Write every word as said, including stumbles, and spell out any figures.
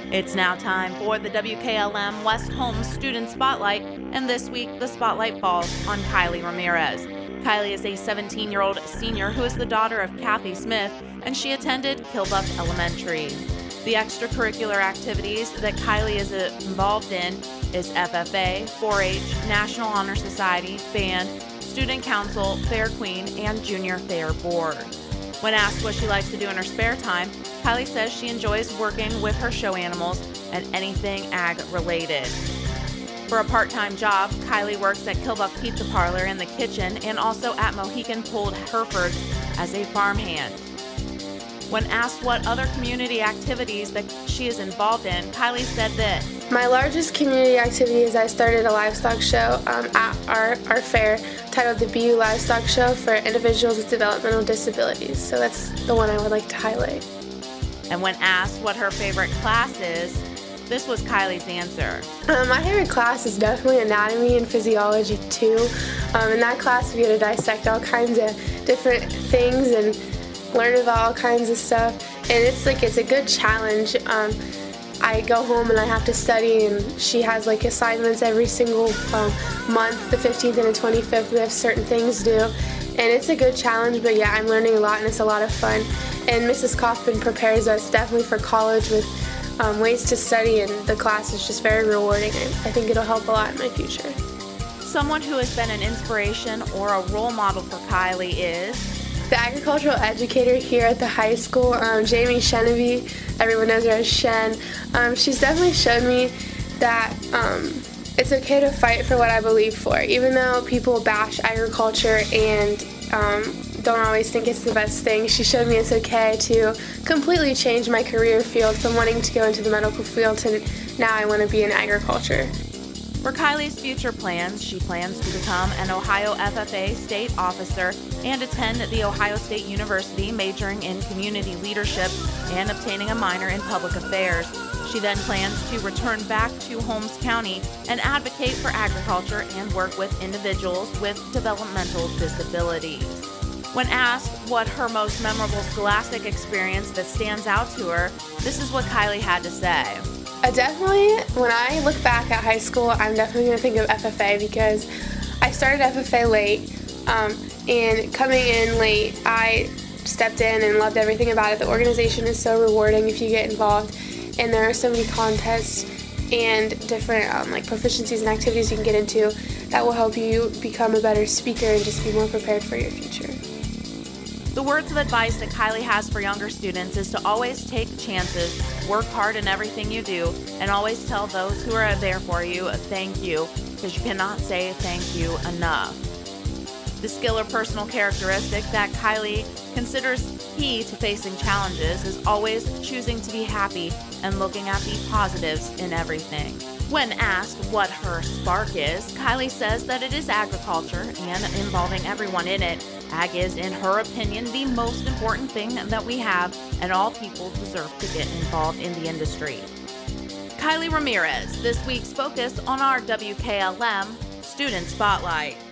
It's now time for the W K L M West Holmes Student Spotlight, and this week the spotlight falls on Kylie Ramirez. Kylie is a seventeen-year-old senior who is the daughter of Kathy Smith, and she attended Kilbuck Elementary. The extracurricular activities that Kylie is involved in is F F A, four H, National Honor Society, band, Student Council, Fair Queen, and Junior Fair Board. When asked what she likes to do in her spare time, Kylie says she enjoys working with her show animals and anything ag-related. For a part-time job, Kylie works at Kilbuck Pizza Parlor in the kitchen and also at Mohican Pulled Herefords as a farmhand. When asked what other community activities that she is involved in, Kylie said this. My largest community activity is I started a livestock show um, at our, our fair titled the B U Livestock Show for individuals with developmental disabilities. So that's the one I would like to highlight. And when asked what her favorite class is, this was Kylie's answer. Um, my favorite class is definitely anatomy and physiology too. Um, in that class we get to dissect all kinds of different things and learn about all kinds of stuff. And it's like it's a good challenge. Um, I go home and I have to study, and she has like assignments every single um, month, the fifteenth and the twenty-fifth. We have certain things due, and it's a good challenge, but yeah, I'm learning a lot and it's a lot of fun. And Missus Kaufman prepares us definitely for college with um, ways to study, and the class is just very rewarding. I, I think it'll help a lot in my future. Someone who has been an inspiration or a role model for Kylie is the agricultural educator here at the high school, um, Jamie Shenevy. Everyone knows her as Shen. Um, she's definitely shown me that um, it's okay to fight for what I believe for, even though people bash agriculture and um, don't always think it's the best thing. She showed me it's okay to completely change my career field from wanting to go into the medical field to now I want to be in agriculture. For Kylie's future plans, she plans to become an Ohio F F A state officer and attend The Ohio State University, majoring in community leadership and obtaining a minor in public affairs. She then plans to return back to Holmes County and advocate for agriculture and work with individuals with developmental disabilities. When asked what her most memorable scholastic experience that stands out to her, this is what Kylie had to say. Uh, definitely, when I look back at high school, I'm definitely going to think of F F A because I started F F A late, um, and coming in late, I stepped in and loved everything about it. The organization is so rewarding if you get involved, and there are so many contests and different um, like proficiencies and activities you can get into that will help you become a better speaker and just be more prepared for your future. The words of advice that Kylie has for younger students is to always take chances, work hard in everything you do, and always tell those who are there for you thank you, because you cannot say thank you enough. The skill or personal characteristic that Kylie considers key to facing challenges is always choosing to be happy and looking at the positives in everything. When asked what her spark is, Kylie says that it is agriculture and involving everyone in it. Ag is, in her opinion, the most important thing that we have, and all people deserve to get involved in the industry. Kylie Ramirez, this week's focus on our W K L M Student Spotlight.